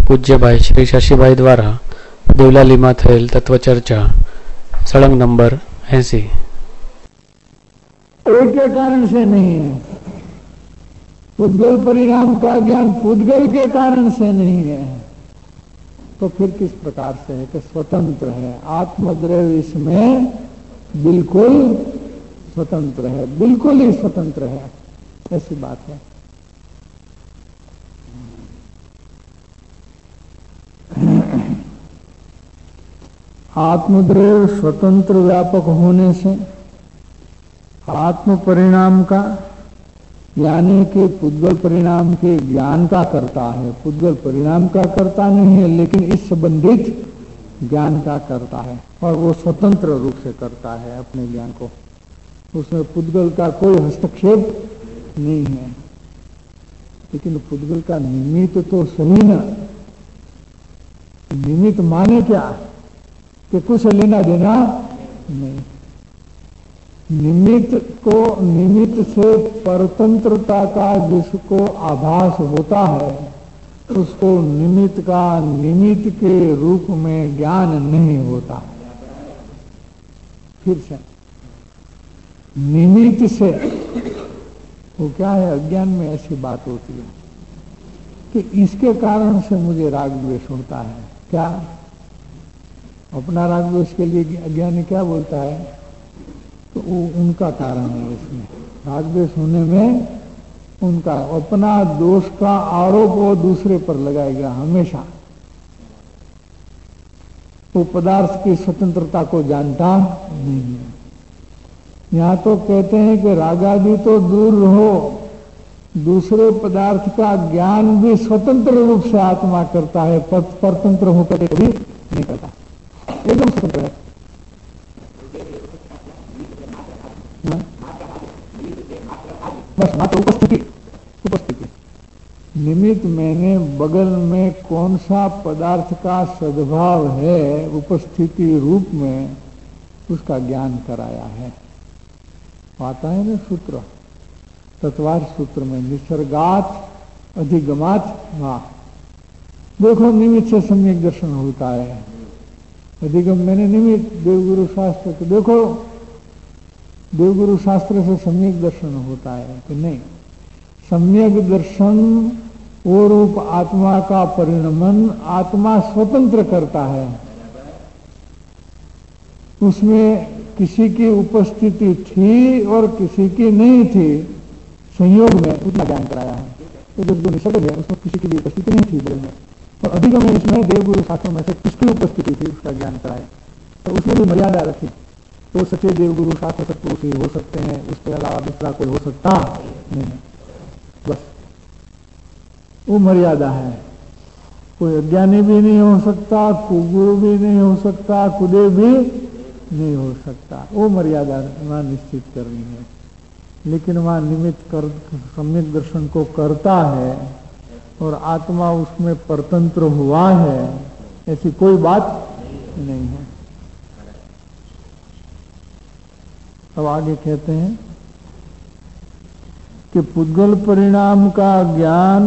પૂજ્યભાઈ શ્રી શશીભાઈ द्वारा દેવલાલીમાં થયેલ તત્વચર્ચા સળંગ નંબર 80। एक के कारण से नहीं है। पुद्गल परिणाम का ज्ञान पुद्गल के कारण से नहीं है, तो फिर किस प्रकार से है कि स्वतंत्र है। आत्मद्रव्य इसमें बिल्कुल स्वतंत्र है, बिल्कुल ही स्वतंत्र है, ऐसी बात है। आत्मद्रव्य स्वतंत्र व्यापक होने से आत्म परिणाम का यानी कि पुद्गल परिणाम के ज्ञान का करता है। पुद्गल परिणाम का करता नहीं है, लेकिन इस संबंधित ज्ञान का करता है, और वो स्वतंत्र रूप से करता है अपने ज्ञान को। उसमें पुद्गल का कोई हस्तक्षेप नहीं है। लेकिन पुद्गल का निमित्त तो सही ना। निमित्त माने क्या कि कुछ लेना देना नहीं। निमित्त से परतंत्रता का जिसको आभास होता है, उसको निमित्त का निमित्त के रूप में ज्ञान नहीं होता। फिर से निमित्त से वो क्या है, अज्ञान में ऐसी बात होती है कि इसके कारण से मुझे राग द्वेष होता है। क्या अपना राग द्वेष के लिए अज्ञानी क्या बोलता है, तो वो उनका कारण है। इसमें राग द्वेष होने में उनका अपना दोष का आरोप वो दूसरे पर लगाएगा हमेशा। वो पदार्थ की स्वतंत्रता को जानता नहीं है। यहाँ तो कहते हैं कि रागादि तो दूर रहो, दूसरे पदार्थ का ज्ञान भी स्वतंत्र रूप से आत्मा करता है, परतंत्र होकर कभी नहीं करता, एकदम स्वतंत्र है। बस मात्र उपस्थिति निमित्त मैंने बगल में कौन सा पदार्थ का सद्भाव है, उपस्थिति रूप में उसका ज्ञान कराया है। आता है ना सूत्र, तत्वार सूत्र में निसर्गात अधिगमात वाह। देखो निमित्त से सम्यक दर्शन होता है। अधिगम मैंने निमित्त देवगुरु शास्त्र को देखो, देवगुरु शास्त्र से सम्यक दर्शन होता है कि नहीं। सम्यक दर्शन वो रूप आत्मा का परिणमन आत्मा स्वतंत्र करता है। उसमें किसी की उपस्थिति थी और किसी की नहीं थी, संयोग में उतना ज्ञान कराया है। तो जो निसर्ग है उसमें किसी की भी उपस्थिति नहीं थी में, और अधिगम में इसमें देवगुरु शास्त्रों में से किसकी उपस्थिति थी उसका ज्ञान कराया। तो उसमें भी मर्यादा रखी। तो सच्चे देवगुरु शास्त्र सत्पुरुष ही हो सकते हैं, उसके अलावा दूसरा कोई हो सकता नहीं। बस वो मर्यादा है। कोई अज्ञानी भी नहीं हो सकता, कुगुरु भी नहीं हो सकता, कुदे भी नहीं हो सकता। वो मर्यादा वहां निश्चित करनी है। लेकिन वहां निमित्त कर सम्यक दर्शन को करता है और आत्मा उसमें परतंत्र हुआ है, ऐसी कोई बात नहीं है। अब आगे कहते हैं कि पुद्गल परिणाम का ज्ञान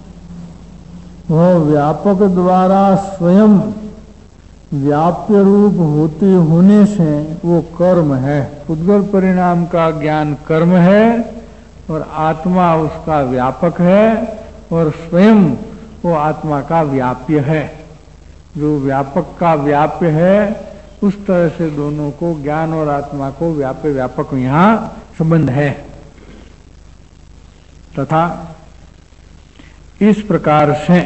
वह व्यापक द्वारा स्वयं व्याप्य रूप होते होने से वो कर्म है। पुद्गल परिणाम का ज्ञान कर्म है और आत्मा उसका व्यापक है और स्वयं वो आत्मा का व्याप्य है। जो व्यापक का व्याप्य है उस तरह से दोनों को, ज्ञान और आत्मा को व्याप्य व्यापक यहां संबंध है। तथा इस प्रकार से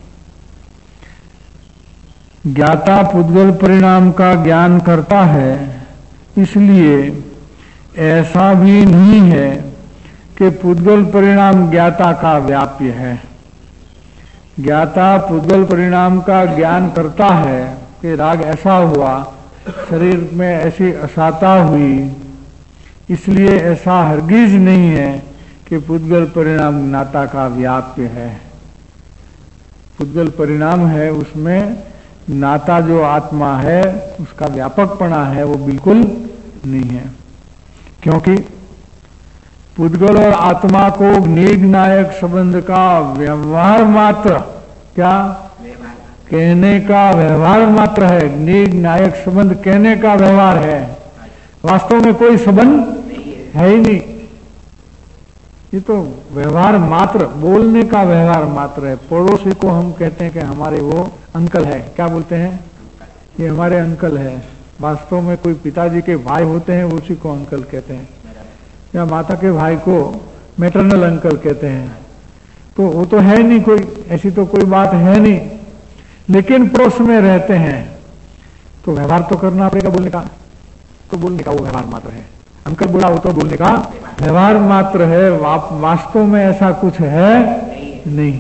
ज्ञाता पुद्गल परिणाम का ज्ञान करता है, इसलिए ऐसा भी नहीं है कि पुद्गल परिणाम ज्ञाता का व्याप्य है। ज्ञाता पुद्गल परिणाम का ज्ञान करता है कि राग ऐसा हुआ, शरीर में ऐसी असाता हुई, इसलिए ऐसा हरगिज नहीं है कि पुद्गल परिणाम ज्ञाता का व्याप्य है। पुद्गल परिणाम है, उसमें ज्ञाता जो आत्मा है उसका व्यापकपना है वो बिल्कुल नहीं है। क्योंकि पुद्गल और आत्मा को निग नायक संबंध का व्यवहार मात्र क्या कहने का व्यवहार मात्र है। नीड नायक संबंध कहने का व्यवहार है, वास्तव में कोई संबंध है ही नहीं। ये तो व्यवहार मात्र, बोलने का व्यवहार मात्र है। पड़ोसी को हम कहते हैं कि हमारे वो अंकल है, क्या बोलते हैं, ये हमारे अंकल है। वास्तव में कोई पिताजी के भाई होते हैं, उसी को अंकल कहते हैं, या माता के भाई को मैटरनल अंकल कहते हैं। तो वो तो है नहीं, कोई ऐसी तो कोई बात है नहीं, लेकिन पड़ोस में रहते हैं तो व्यवहार तो करना पड़ेगा बोलने का, तो बोलने का वो व्यवहार मात्र है। अंकल बोला वो तो बोलने का व्यवहार मात्र है, वास्तव में ऐसा कुछ है नहीं।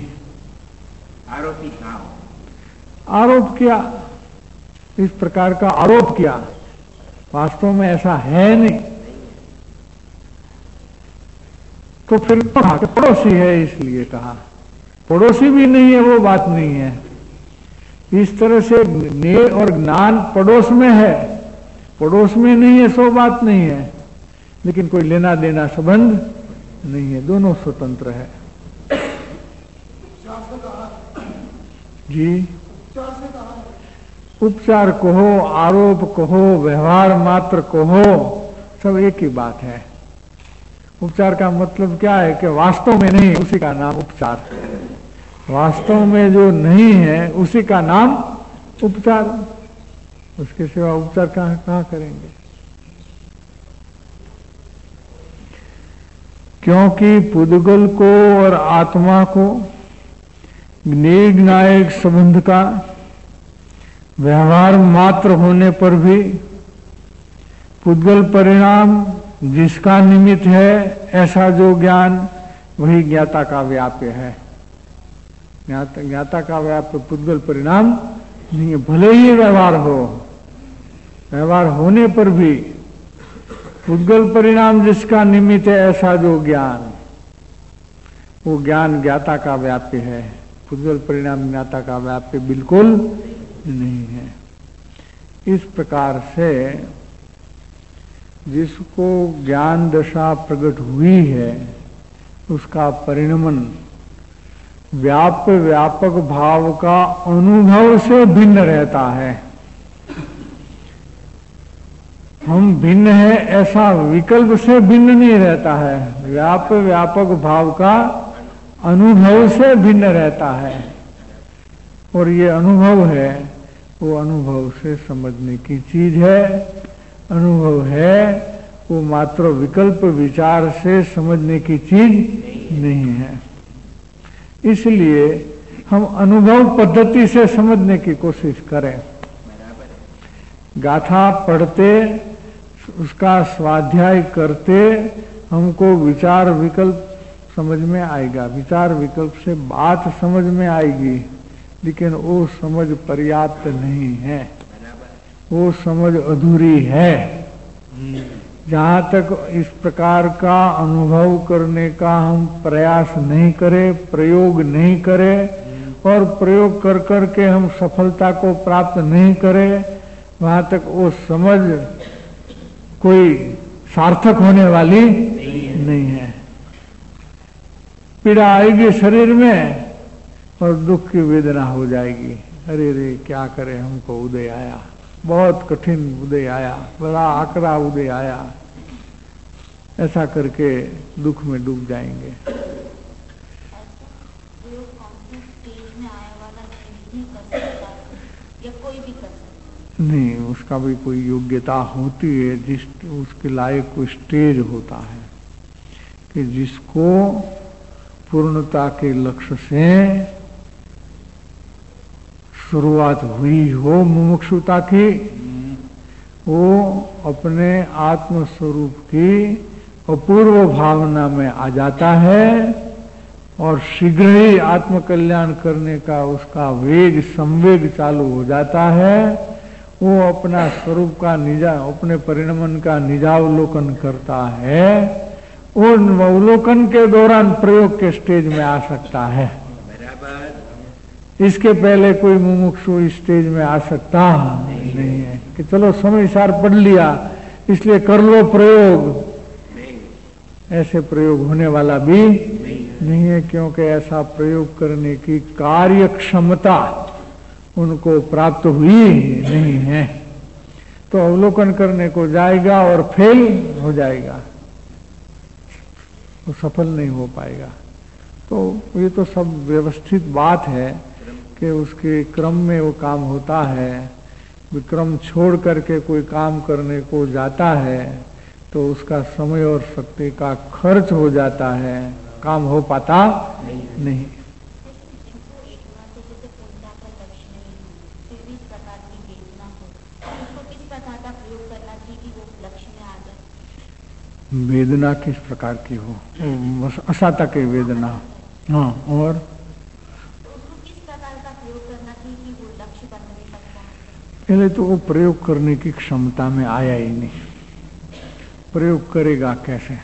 आरोप किया, इस प्रकार का आरोप किया, वास्तव में ऐसा है नहीं। तो फिर तो कहा कि पड़ोसी है, इसलिए कहा। पड़ोसी भी नहीं है वो बात नहीं है। इस तरह से नेय और ज्ञान पड़ोस में है, पड़ोस में नहीं है सो बात नहीं है, लेकिन कोई लेना देना संबंध नहीं है, दोनों स्वतंत्र है। जी, उपचार कहो, आरोप कहो, व्यवहार मात्र कहो, सब एक ही बात है। उपचार का मतलब क्या है कि वास्तव में नहीं, उसी का नाम उपचार। वास्तव में जो नहीं है उसी का नाम उपचार। उसके सिवा उपचार कहां करेंगे। क्योंकि पुद्गल को और आत्मा को निग्नायक संबंध का व्यवहार मात्र होने पर भी पुद्गल परिणाम जिसका निमित्त है, ऐसा जो ज्ञान वही ज्ञाता का व्याप्य है। ज्ञाता का व्याप्य पुद्गल परिणाम नहीं है। भले ही व्यवहार हो, व्यवहार होने पर भी पुद्गल परिणाम जिसका निमित्त है, ऐसा जो ज्ञान, वो ज्ञान ज्ञाता का व्याप्य है। पुद्गल परिणाम ज्ञाता का व्याप्य बिल्कुल नहीं है। इस प्रकार से जिसको ज्ञान दशा प्रकट हुई है, उसका परिणमन व्यापक भाव का अनुभव से भिन्न रहता है। हम भिन्न है ऐसा विकल्प से भिन्न नहीं रहता है, व्यापक भाव का अनुभव से भिन्न रहता है। और ये अनुभव है, वो अनुभव से समझने की चीज है। अनुभव है, वो मात्र विकल्प विचार से समझने की चीज नहीं है। इसलिए हम अनुभव पद्धति से समझने की कोशिश करें। गाथा पढ़ते, उसका स्वाध्याय करते, हमको विचार विकल्प समझ में आएगा। विचार विकल्प से बात समझ में आएगी, लेकिन वो समझ पर्याप्त नहीं है, वो समझ अधूरी है। जहाँ तक इस प्रकार का अनुभव करने का हम प्रयास नहीं करें, प्रयोग नहीं करें, और प्रयोग कर करके हम सफलता को प्राप्त नहीं करें, वहाँ तक वो समझ कोई सार्थक होने वाली नहीं है। पीड़ा आएगी शरीर में और दुख की वेदना हो जाएगी। अरे रे क्या करें, हमको उदय आया, बहुत कठिन उदय आया, बड़ा आकरा उदय आया, ऐसा करके दुख में डूब जाएंगे। नहीं, उसका भी कोई योग्यता होती है, जिस उसके लायक कोई स्टेज होता है कि जिसको पूर्णता के लक्ष्य से शुरुआत हुई हो मुमुक्षुता की, वो अपने आत्म स्वरूप की अपूर्व भावना में आ जाता है और शीघ्र ही आत्म कल्याण करने का उसका वेग संवेग चालू हो जाता है। वो अपना स्वरूप का अपने परिणमन का निजावलोकन करता है। वो अवलोकन के दौरान प्रयोग के स्टेज में आ सकता है। इसके पहले कोई मुमुक्षु इस स्टेज में आ सकता नहीं है कि चलो समय सार पढ़ लिया इसलिए कर लो प्रयोग। ऐसे प्रयोग होने वाला भी नहीं है, क्योंकि ऐसा प्रयोग करने की कार्य क्षमता उनको प्राप्त हुई नहीं है। तो अवलोकन करने को जाएगा और फेल हो जाएगा, वो सफल नहीं हो पाएगा। तो ये तो सब व्यवस्थित बात है कि उसके क्रम में वो काम होता है। विक्रम छोड़ करके कोई काम करने को जाता है तो उसका समय और शक्ति का खर्च हो जाता है, काम हो पाता नहीं। वेदना किस प्रकार की हो, असाता की वेदना। हाँ, और किस प्रकार का प्रयोग करना चाहिए कि वो लक्ष्य बनने तक पहुंचे? पहले तो वो प्रयोग करने की क्षमता में आया ही नहीं। प्रयोग करेगा कैसे?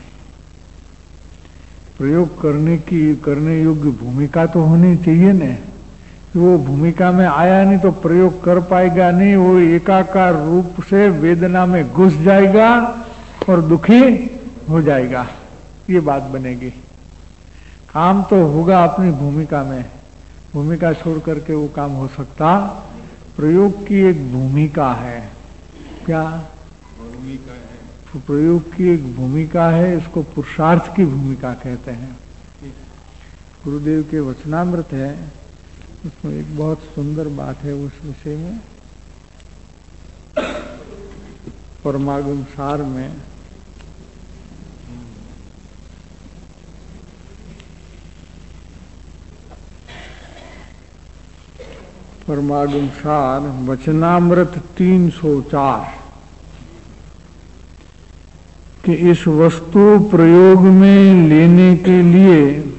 प्रयोग करने योग्य भूमिका तो होनी चाहिए न। वो भूमिका में आया नहीं तो प्रयोग कर पाएगा नहीं। वो एकाकार रूप से वेदना में घुस जाएगा और दुखी हो जाएगा, ये बात बनेगी। काम तो होगा अपनी भूमिका में, भूमिका छोड़ करके वो काम हो सकता। प्रयोग की एक भूमिका है। क्या भूमिका है? प्रयोग की एक भूमिका है, इसको पुरुषार्थ की भूमिका कहते हैं। गुरुदेव के वचनामृत है, उसमें एक बहुत सुंदर बात है उस विषय में। परमागम सार में परमागम सार वचनामृत 304 कि इस वस्तु प्रयोग में लेने के लिए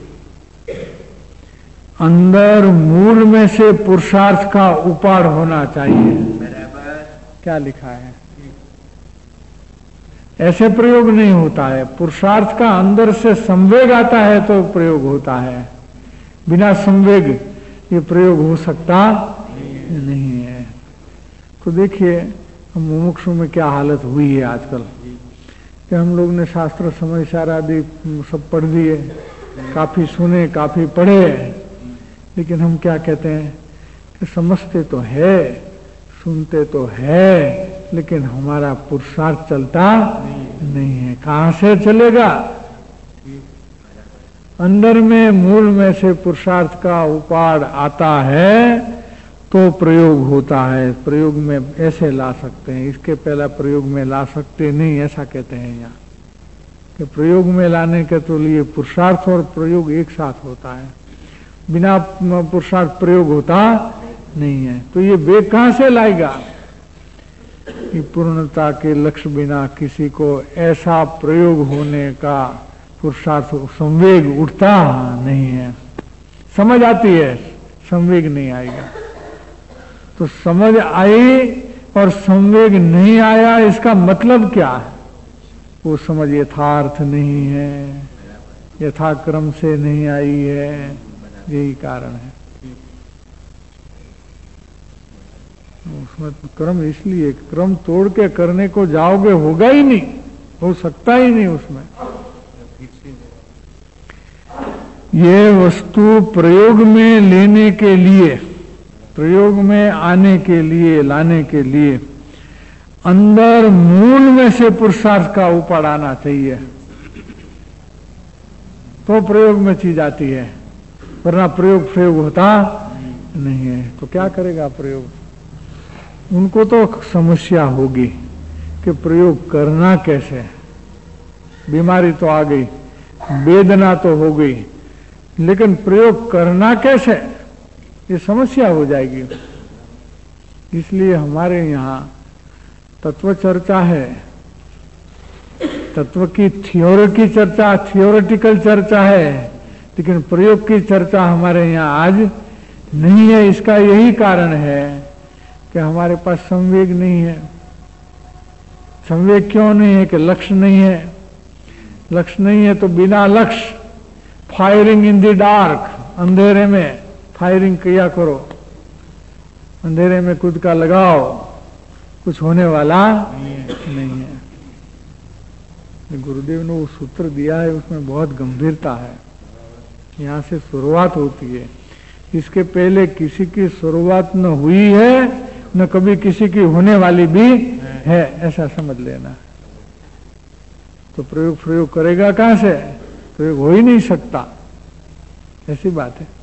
अंदर मूल में से पुरुषार्थ का उपाड़ होना चाहिए। क्या लिखा है? ऐसे प्रयोग नहीं होता है। पुरुषार्थ का अंदर से संवेग आता है तो प्रयोग होता है। बिना संवेग ये प्रयोग हो सकता नहीं है। तो देखिए हम मुमुक्षु में क्या हालत हुई है आजकल कि हम लोग ने शास्त्र समाचार आदि सब पढ़ दिए, काफी सुने, काफी पढ़े, लेकिन हम क्या कहते हैं कि समझते तो है, सुनते तो है, लेकिन हमारा पुरुषार्थ चलता नहीं है। कहां से चलेगा? अंदर में मूल में से पुरुषार्थ का उपाड़ आता है तो प्रयोग होता है। प्रयोग में ऐसे ला सकते हैं, इसके पहला प्रयोग में ला सकते नहीं, ऐसा कहते हैं यहाँ कि प्रयोग में लाने के तो लिए पुरुषार्थ और प्रयोग एक साथ होता है। बिना पुरुषार्थ प्रयोग होता नहीं है। तो ये वेग कहां से लाएगा कि पूर्णता के लक्ष्य बिना किसी को ऐसा प्रयोग होने का पुरुषार्थ संवेग उठता नहीं है। समझ आती है, संवेग नहीं आएगा। तो समझ आई और संवेग नहीं आया, इसका मतलब क्या है? वो समझ यथार्थ नहीं है, यथाक्रम से नहीं आई है, यही कारण है। उसमें क्रम इसलिए क्रम तोड़ के करने को जाओगे होगा ही नहीं, हो सकता ही नहीं उसमें। ये वस्तु प्रयोग में लेने के लिए, प्रयोग में आने के लिए, लाने के लिए अंदर मूल में से पुरुषार्थ का उपाड़ आना चाहिए तो प्रयोग में चीज आती है, वरना प्रयोग होता नहीं है। तो क्या करेगा प्रयोग? उनको तो समस्या होगी कि प्रयोग करना कैसे। बीमारी तो आ गई, वेदना तो हो गई, लेकिन प्रयोग करना कैसे, ये समस्या हो जाएगी। इसलिए हमारे यहाँ तत्व चर्चा है, तत्व की थ्योरी की चर्चा, थियोरेटिकल चर्चा है, लेकिन प्रयोग की चर्चा हमारे यहाँ आज नहीं है। इसका यही कारण है कि हमारे पास संवेग नहीं है। संवेग क्यों नहीं है? कि लक्ष्य नहीं है। लक्ष्य नहीं है तो बिना लक्ष्य फायरिंग इन द डार्क, अंधेरे में फायरिंग किया करो, अंधेरे में खुद का लगाओ, कुछ होने वाला नहीं है। गुरुदेव ने वो सूत्र दिया है, उसमें बहुत गंभीरता है। यहाँ से शुरुआत होती है। इसके पहले किसी की शुरुआत न हुई है न कभी किसी की होने वाली भी है, ऐसा समझ लेना। तो प्रयोग करेगा कहां से? प्रयोग हो ही नहीं सकता, ऐसी बात है।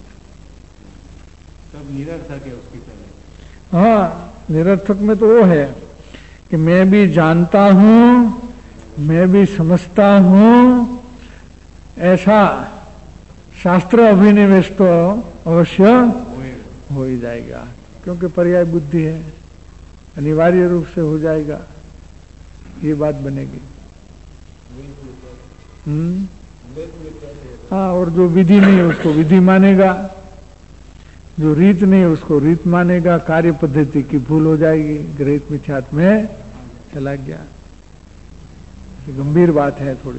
सब निरर्थक है उसकी तरह। हाँ, निरर्थक में तो वो है कि मैं भी जानता हूं, मैं भी समझता हूं, ऐसा शास्त्र अभिनिवेश तो अवश्य हो ही जाएगा, क्योंकि पर्याय बुद्धि है, अनिवार्य रूप से हो जाएगा, ये बात बनेगी। हाँ, और जो विधि नहीं है उसको विधि मानेगा, जो रीत नहीं है उसको रीत मानेगा, कार्य पद्धति की भूल हो जाएगी, ग्रहित मिथ्यात्व में चला गया। ये गंभीर बात है थोड़ी।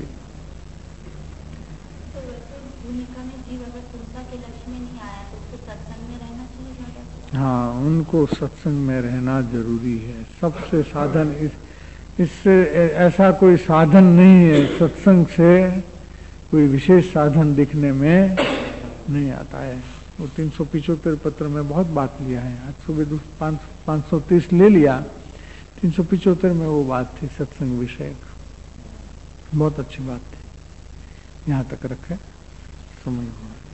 तो वैसे भूमिका में जीव अगर तुलसा के लक्ष्य में नहीं आया तो उसको सत्संग में रहना चाहिए। हाँ, उनको सत्संग में रहना जरूरी है। सबसे साधन इससे ऐसा कोई साधन नहीं है, सत्संग से कोई विशेष साधन दिखने में नहीं आता है। वो 375 पत्र में बहुत बात लिया है, आज सुबह 530 ले लिया, 375 में वो बात थी सत्संग विषय, बहुत अच्छी बात थी। यहाँ तक रखे, समझ